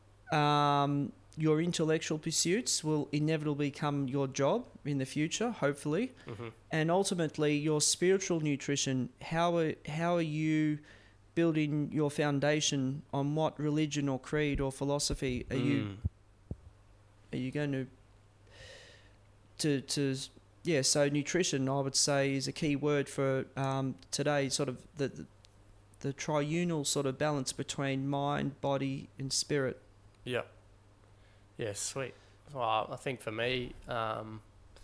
Um, your intellectual pursuits will inevitably become your job in the future, hopefully. Mm-hmm. And ultimately, your spiritual nutrition. How are how are you building your foundation on what religion or creed or philosophy are you Mm. are you going to to to yeah, so nutrition I would say is a key word for um, today, sort of the, the the triunal sort of balance between mind, body and spirit. Yeah. Yeah, sweet. Well, I think for me, um,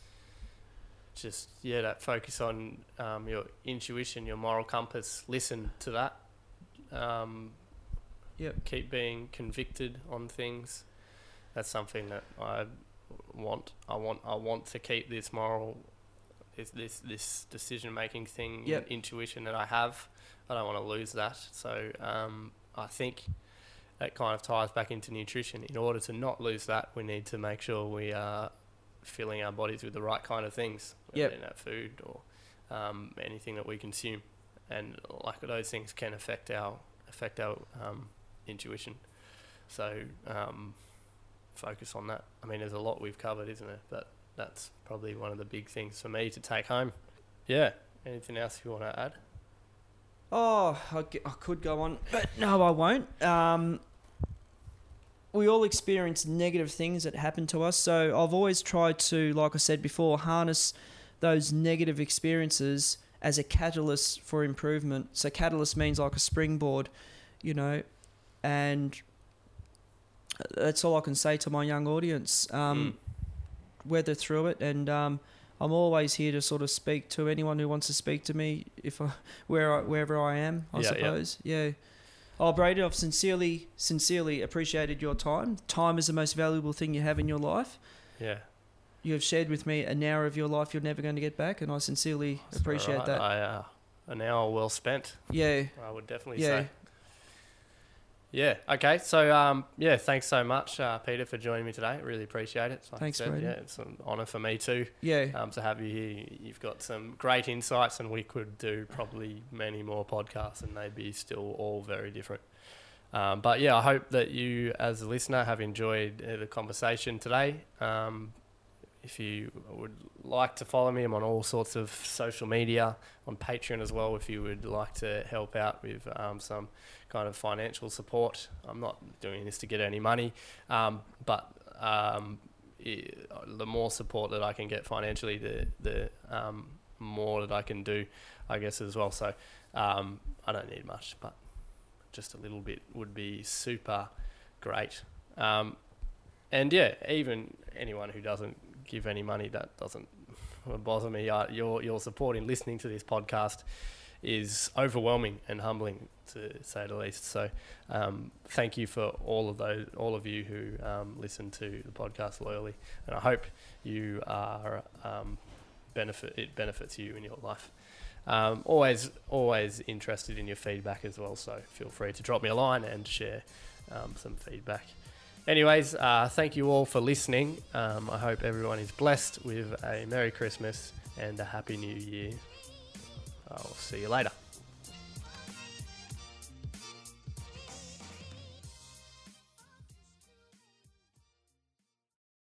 just, yeah, that focus on um, your intuition, your moral compass, listen to that. Um, Yep. Keep being convicted on things. That's something that I want. I want I want to keep this moral, this this, this decision-making thing, Yep. intuition that I have. I don't want to lose that. So um, I think that kind of ties back into nutrition. In order to not lose that, we need to make sure we are filling our bodies with the right kind of things, whether Yep. in that food or um, anything that we consume. And like those things can affect our affect our um, intuition. So um, focus on that. I mean, there's a lot we've covered, isn't there? But that's probably one of the big things for me to take home. Yeah. Anything else you want to add? Oh, I, g- I could go on, but no, I won't. Um, we all experience negative things that happen to us. So I've always tried to, like I said before, harness those negative experiences as a catalyst for improvement. So catalyst means like a springboard, you know, and that's all I can say to my young audience. Um, Mm. Weather through it, and um, I'm always here to sort of speak to anyone who wants to speak to me, if I, where I, wherever I am, I Yeah, yeah. suppose. Yeah. Oh, Brady, I've sincerely, sincerely appreciated your time. Time is the most valuable thing you have in your life. Yeah. You have shared with me an hour of your life you're never going to get back, and I sincerely That's appreciate alright. that. I, uh, an hour well spent, Yeah. I would definitely Yeah. say. Yeah. Okay. So, um, yeah, thanks so much, uh, Peter, for joining me today. Really appreciate it. Like I Thanks, said, Brady. yeah, it's an honour for me too Yeah. um, to have you here. You've got some great insights, and we could do probably many more podcasts, and they'd be still all very different. Um, but yeah, I hope that you as a listener have enjoyed uh, the conversation today. Um, if you would like to follow me, I'm on all sorts of social media, on Patreon as well, if you would like to help out with um, some kind of financial support. I'm not doing this to get any money, um, but um, it, the more support that I can get financially, the, the um, more that I can do, I guess, as well. So um, I don't need much, but just a little bit would be super great. Um, and yeah, even anyone who doesn't give any money, that doesn't bother me. Uh, your your support in listening to this podcast is overwhelming and humbling, to say the least. So um, thank you for all of those, all of you who um, listen to the podcast loyally, and I hope you are um, benefit it benefits you in your life. Um, always always interested in your feedback as well, so feel free to drop me a line and share um, some feedback. Anyways, uh, thank you all for listening. Um, I hope everyone is blessed with a Merry Christmas and a Happy New Year. I'll see you later.